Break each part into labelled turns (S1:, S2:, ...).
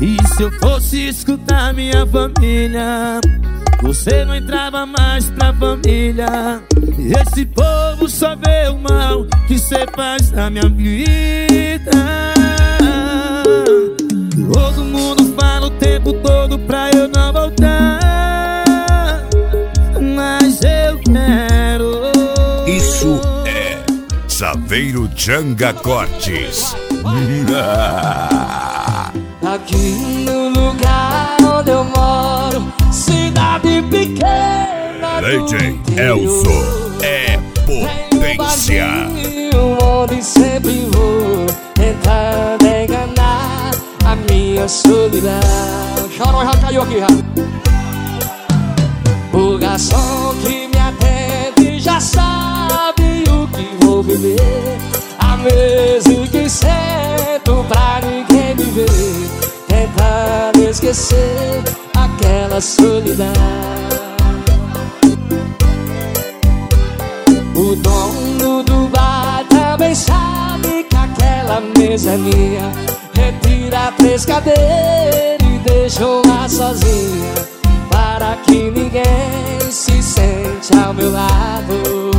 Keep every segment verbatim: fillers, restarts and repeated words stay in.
S1: E se eu fosse escutar minha família, você não entrava mais pra família. Esse povo só vê o mal que cê faz na minha vida. Todo mundo fala o tempo todo pra eu não voltar, mas eu quero.
S2: Isso é Saveiro Janga Cortes.
S3: Aqui no lugar onde eu moro, cidade pequena
S2: D J Elzo é potência.
S3: Um onde sempre vou, tentando enganar a minha solidão. Chorou, já caiu aqui, já. O garçom que me atende já sabe o que vou beber. A mesa que sento pra ninguém me ver, tentando esquecer aquela solidão. O dono do bar também sabe que aquela mesa é minha. Retira três cadeiras e deixou lá sozinha, para que ninguém se sente ao meu lado.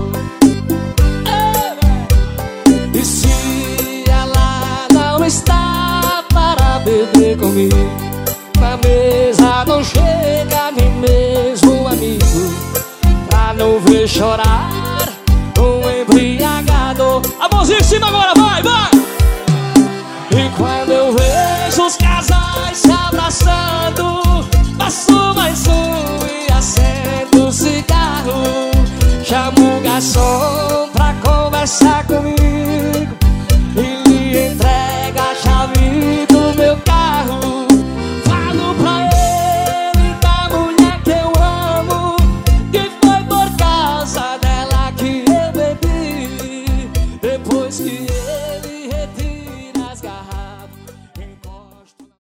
S3: E se ela não está para beber comigo, na mesa não chega nem mesmo um amigo, pra não ver chorar um embriagado. A mãozinha em cima agora, vai, vai! E quando eu vejo os casais